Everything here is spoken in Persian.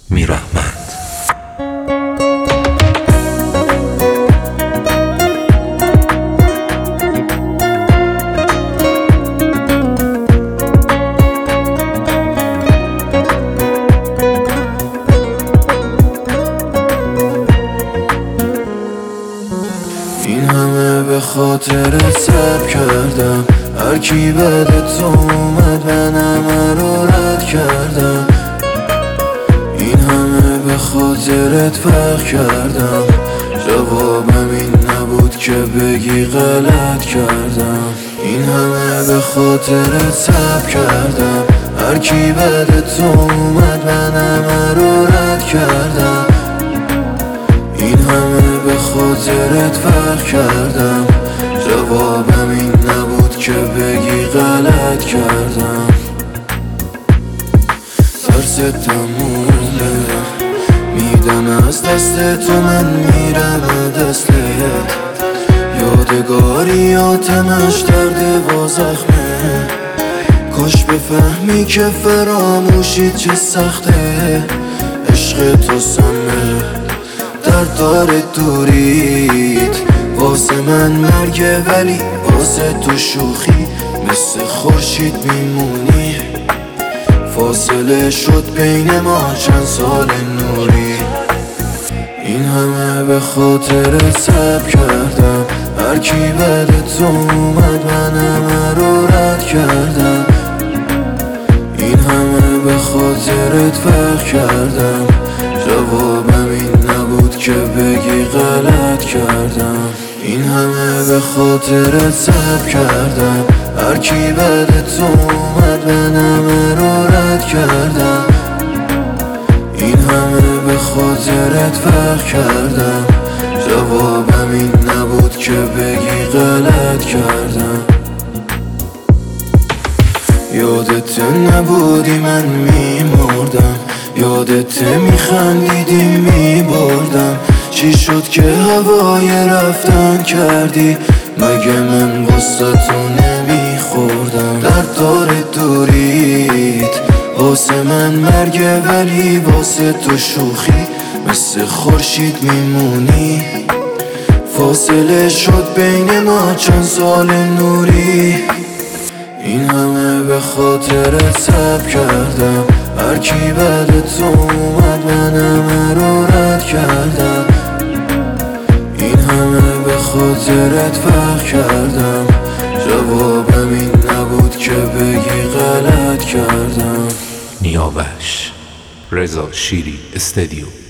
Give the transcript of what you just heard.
میرحمد. این همه به خاطرت صبر کردم، هر کی بعد تو اومد من همه رو رد کردم. این همه به خاطرت فرق کردم، جوابم این نبود که بگی غلط کردم. این همه به خاطرت صبر کردم، هر کی بعد تو اومد من همه رو رد کردم. این همه به خاطرت فرق کردم، جوابم این نبود که بگی غلط کردم. ترستم مونده، میدم از دست تو من میرم دستت. یادگاریاتمش درد و زخمه، کاش بفهمی که فراموشی چه سخته. عشق تو سمه درد داره دوریت، واسه من مرگه ولی واسه تو شوخی. مثل خورشید میمونی، فاصله شد بین ما چند سال نوری. این همه به خاطرت صبر کردم، هر کی بعد تو اومد من همه رو رد کردم. این همه به خاطرت فرق کردم، جوابم این نبود که بگی غلط کردم. این همه به خاطرت صبر کردم، هر کی بعد تو اومد من همه رو رد کردم. این همه به خاطرت فرق کردم، جوابم این نبود که بگی غلط کردم. یادت نبودی من میمردم، یادت میخندیدی میبردم. چی شد که هوای رفتن کردی؟ مگه من واسه تو نمیخوردم؟ درد داره دوریت، واسه من مرگه ولی واسه تو شوخی. مثل خورشید میمونی، فاصله شد بین ما چند سال نوری. این همه به خاطرت صبر کردم، هر کی بعد تو اومد من همه رو رد کردم. این همه به خاطرت فرق کردم، جوابم این نبود که بگی غلط کردم. نیابش رضا شیری استدیو.